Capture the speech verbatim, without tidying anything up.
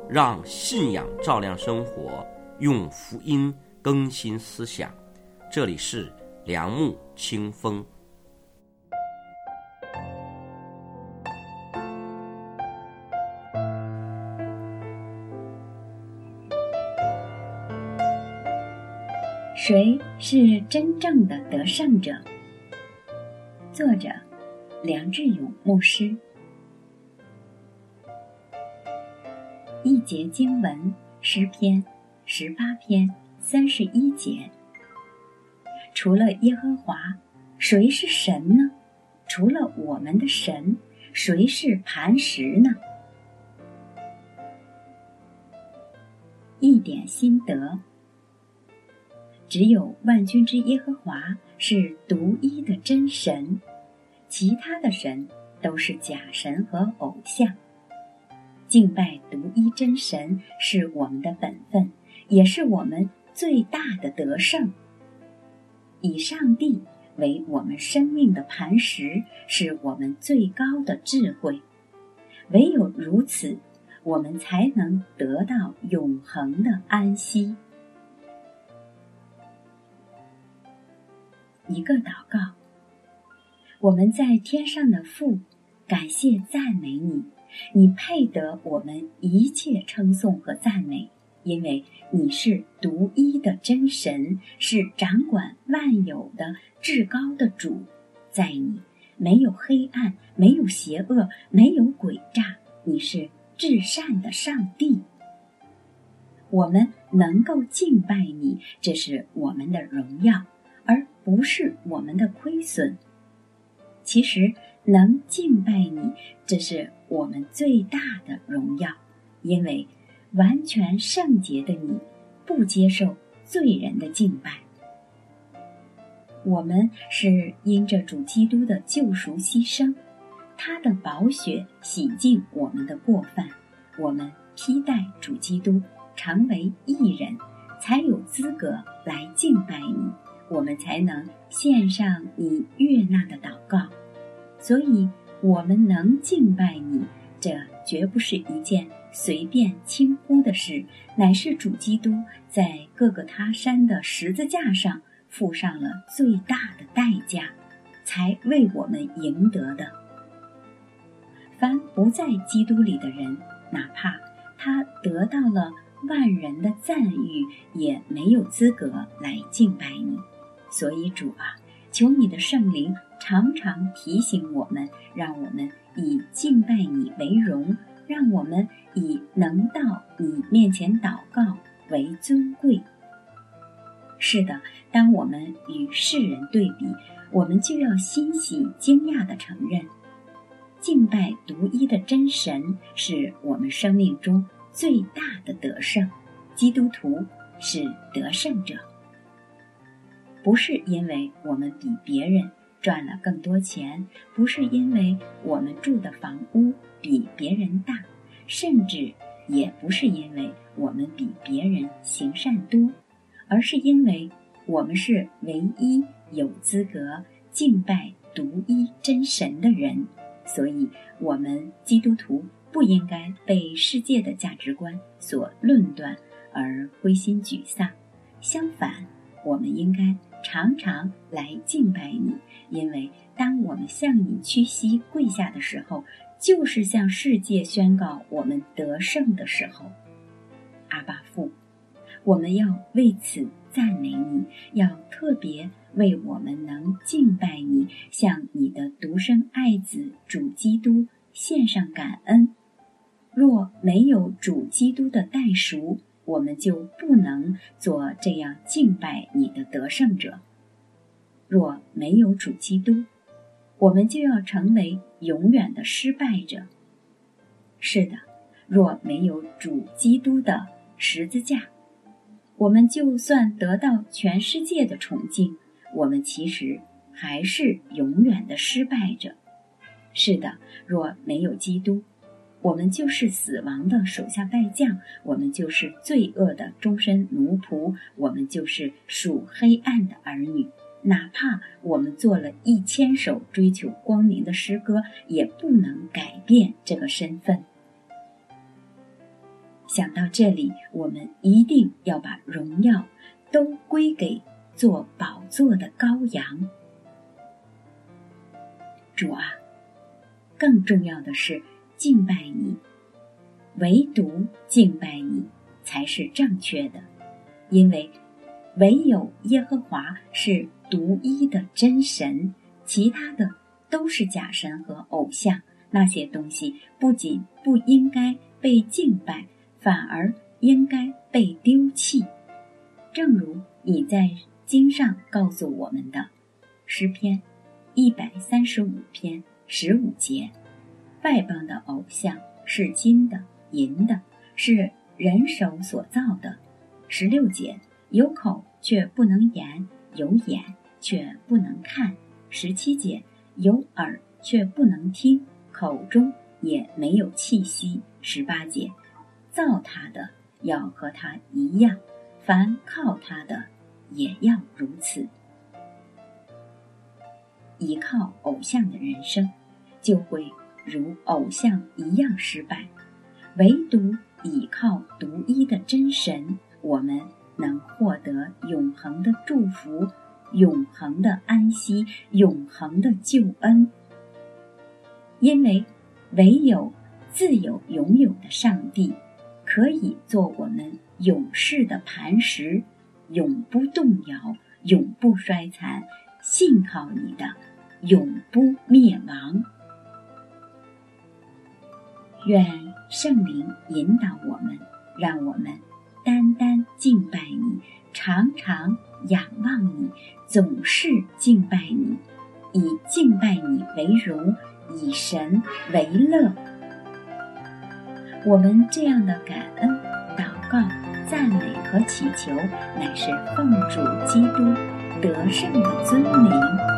让信仰照亮生活，用福音更新思想。这里是良木清风。 谁是真正的得胜者？作者梁志勇牧师。一节经文，诗篇十八篇三十一节。除了耶和华，谁是神呢？除了我们的神，谁是磐石呢？一点心得。只有万军之耶和华是独一的真神，其他的神都是假神和偶像。敬拜独一真神是我们的本分，也是我们最大的得胜。以上帝为我们生命的磐石，是我们最高的智慧。唯有如此，我们才能得到永恒的安息。一个祷告。我们在天上的父，感谢赞美你，你配得我们一切称颂和赞美，因为你是独一的真神，是掌管万有的至高的主。在你没有黑暗，没有邪恶，没有诡诈，你是至善的上帝。我们能够敬拜你，这是我们的荣耀，而不是我们的亏损。其实能敬拜你，这是我们最大的荣耀，因为完全圣洁的你不接受罪人的敬拜。我们是因着主基督的救赎牺牲，他的宝血洗净我们的过犯，我们披戴主基督成为义人，才有资格来敬拜你，我们才能献上你悦纳的祷告。所以我们能敬拜你，这绝不是一件随便轻忽的事，乃是主基督在各个他山的十字架上付上了最大的代价，才为我们赢得的。凡不在基督里的人，哪怕他得到了万人的赞誉，也没有资格来敬拜你。所以主啊，求你的圣灵常常提醒我们，让我们以敬拜你为荣，让我们以能到你面前祷告为尊贵。是的，当我们与世人对比，我们就要欣喜惊讶地承认，敬拜独一的真神是我们生命中最大的得胜。基督徒是得胜者，不是因为我们比别人赚了更多钱，不是因为我们住的房屋比别人大，甚至也不是因为我们比别人行善多，而是因为我们是唯一有资格敬拜独一真神的人。所以我们基督徒不应该被世界的价值观所论断而灰心沮丧，相反，我们应该常常来敬拜你，因为当我们向你屈膝跪下的时候，就是向世界宣告我们得胜的时候。阿爸父，我们要为此赞美你，要特别为我们能敬拜你，向你的独生爱子主基督献上感恩。若没有主基督的代赎，我们就不能做这样敬拜你的得胜者。若没有主基督，我们就要成为永远的失败者。是的，若没有主基督的十字架，我们就算得到全世界的崇敬，我们其实还是永远的失败者。是的，若没有基督，我们就是死亡的手下败将，我们就是罪恶的终身奴仆，我们就是属黑暗的儿女。哪怕我们做了一千首追求光明的诗歌，也不能改变这个身份。 想到这里，我们一定要把荣耀都归给做宝座的羔羊。主啊，更重要的是敬拜你，唯独敬拜你才是正确的，因为唯有耶和华是独一的真神，其他的都是假神和偶像。那些东西不仅不应该被敬拜，反而应该被丢弃。正如你在经上告诉我们的，诗篇一百三十五篇十五节，外邦的偶像是金的、银的，是人手所造的。十六节，有口却不能言，有眼却不能看。十七节，有耳却不能听，口中也没有气息。十八节，造他的要和他一样，凡靠他的也要如此。依靠偶像的人生就会如偶像一样失败，唯独依靠独一的真神，我们能获得永恒的祝福，永恒的安息，永恒的救恩。因为唯有自有永有的上帝可以做我们永世的磐石，永不动摇，永不衰残，信靠你的永不灭亡。愿圣灵引导我们，让我们单单敬拜你，常常仰望你，总是敬拜你，以敬拜你为荣，以神为乐。我们这样的感恩、祷告、赞美和祈求，乃是奉主基督得胜的尊名。